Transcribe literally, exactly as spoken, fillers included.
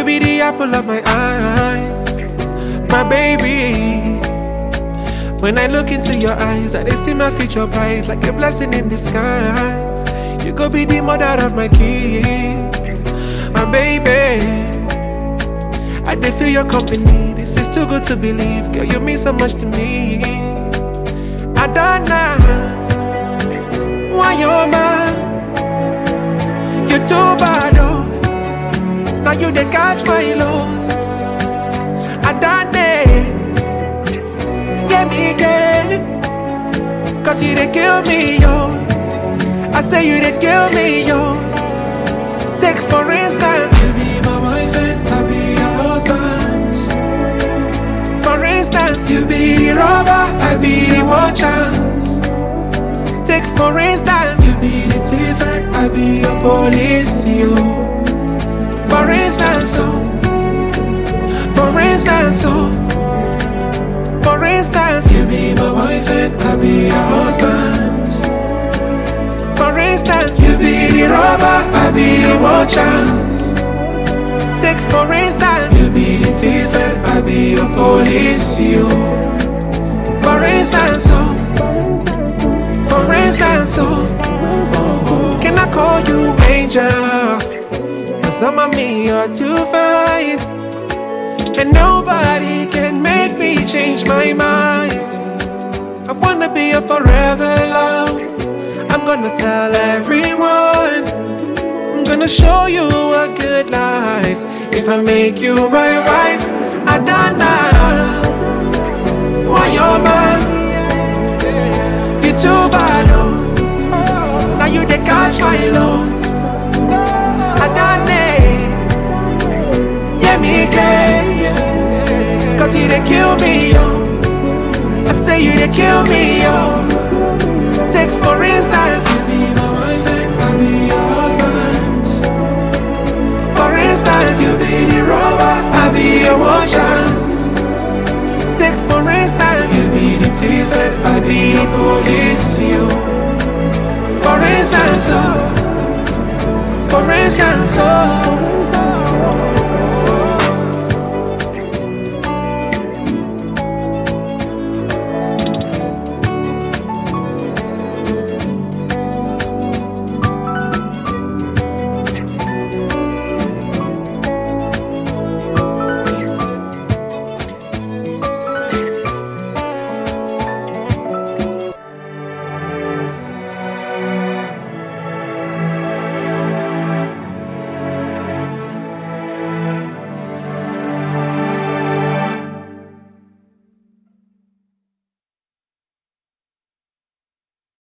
You be the apple of my eyes, my baby. When I look into your eyes, I see my future bright like a blessing in disguise. You could be the mother of my kids, my baby. I did feel your company. This is too good to believe, girl. You mean so much to me. I don't know why you're mine. You're too bad, oh. Now you they catch my love. I don't know. Get me gay, cause you they kill me, yo. I say you they kill me, yo. Take for instance, you be my wife and I be your husband. For instance, you be the robber, I be the one chance. Take for instance, you be the thief and I be your police, yo. For instance, oh. For instance, oh. For instance, you be my wife and I be your husband. For instance, you be the robber, I be your one chance. Take for instance, you be the thief and I be your police, you. For instance, oh. For instance, oh. Oh, oh. Can I call you angel? Cause some of me are too fine, and nobody can make me change my mind. I wanna be your forever love. I'm gonna tell everyone. I'm gonna show you a good life. If I make you my wife, I don't know why you're mine. You too bad, oh. Now you the catch my love. I don't know. Yeah, me gay. Cause you they kill me, yo. I say you they kill me, yo. Take for instance, you be my wife and I be your husband. For instance, you be the robber, I be your one chance. Take for instance, you be the thief and I be your police, yo. For instance, oh. For instance, oh.